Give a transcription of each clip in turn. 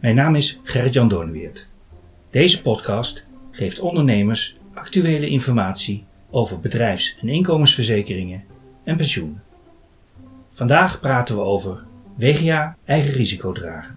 Mijn naam is Gerrit-Jan Doornweert. Deze podcast geeft ondernemers actuele informatie over bedrijfs- en inkomensverzekeringen en pensioenen. Vandaag praten we over WGA eigen risico dragen.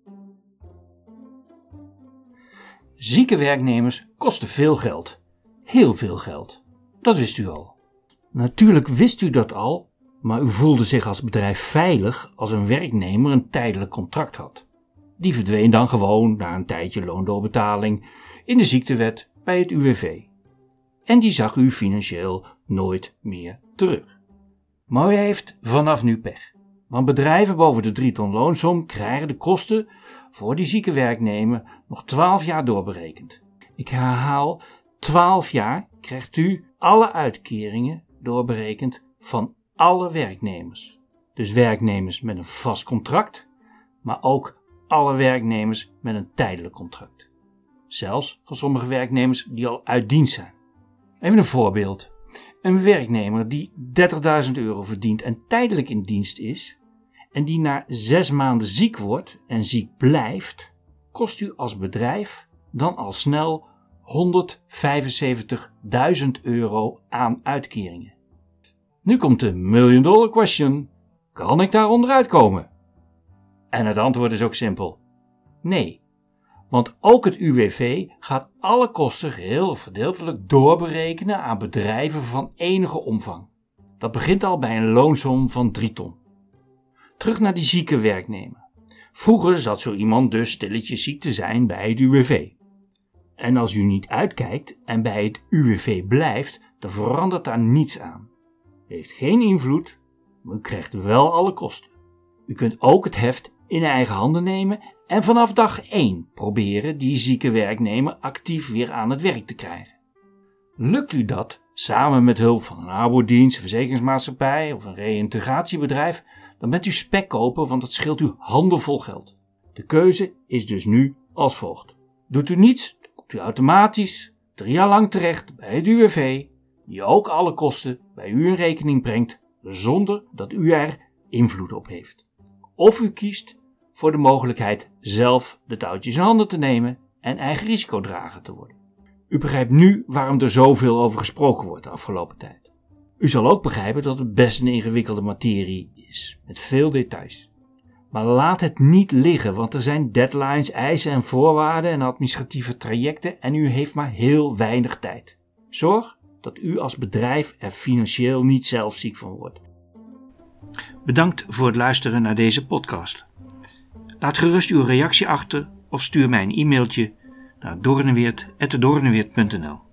Zieke werknemers kosten veel geld. Heel veel geld. Dat wist u al. Natuurlijk wist u dat al, maar u voelde zich als bedrijf veilig als een werknemer een tijdelijk contract had. Die verdween dan gewoon na een tijdje loondoorbetaling in de ziektewet bij het UWV. En die zag u financieel nooit meer terug. Maar u heeft vanaf nu pech. Want bedrijven boven de 3 ton loonsom krijgen de kosten voor die zieke werknemer nog 12 jaar doorberekend. Ik herhaal, 12 jaar krijgt u alle uitkeringen doorberekend van alle werknemers. Dus werknemers met een vast contract, maar ook alle werknemers met een tijdelijk contract. Zelfs van sommige werknemers die al uit dienst zijn. Even een voorbeeld. Een werknemer die €30.000 verdient en tijdelijk in dienst is en die na 6 maanden ziek wordt en ziek blijft, kost u als bedrijf dan al snel €175.000 aan uitkeringen. Nu komt de $1 million question. Kan ik daar onderuit komen? En het antwoord is ook simpel. Nee, want ook het UWV gaat alle kosten geheel of gedeeltelijk doorberekenen aan bedrijven van enige omvang. Dat begint al bij een loonsom van 3 ton. Terug naar die zieke werknemer. Vroeger zat zo iemand dus stilletjes ziek te zijn bij het UWV. En als u niet uitkijkt en bij het UWV blijft, dan verandert daar niets aan. U heeft geen invloed, maar u krijgt wel alle kosten. U kunt ook het heft in eigen handen nemen en vanaf dag 1 proberen die zieke werknemer actief weer aan het werk te krijgen. Lukt u dat, samen met hulp van een arbeidsdienst, een verzekeringsmaatschappij of een reïntegratiebedrijf, dan bent u spekkoper, want dat scheelt u handenvol geld. De keuze is dus nu als volgt. Doet u niets, dan komt u automatisch 3 jaar lang terecht bij het UWV, die ook alle kosten bij u in rekening brengt, zonder dat u er invloed op heeft. Of u kiest voor de mogelijkheid zelf de touwtjes in handen te nemen en eigen risicodrager te worden. U begrijpt nu waarom er zoveel over gesproken wordt de afgelopen tijd. U zal ook begrijpen dat het best een ingewikkelde materie is, met veel details. Maar laat het niet liggen, want er zijn deadlines, eisen en voorwaarden en administratieve trajecten en u heeft maar heel weinig tijd. Zorg dat u als bedrijf er financieel niet zelf ziek van wordt. Bedankt voor het luisteren naar deze podcast. Laat gerust uw reactie achter of stuur mij een e-mailtje naar doornweert@doornweert.nl.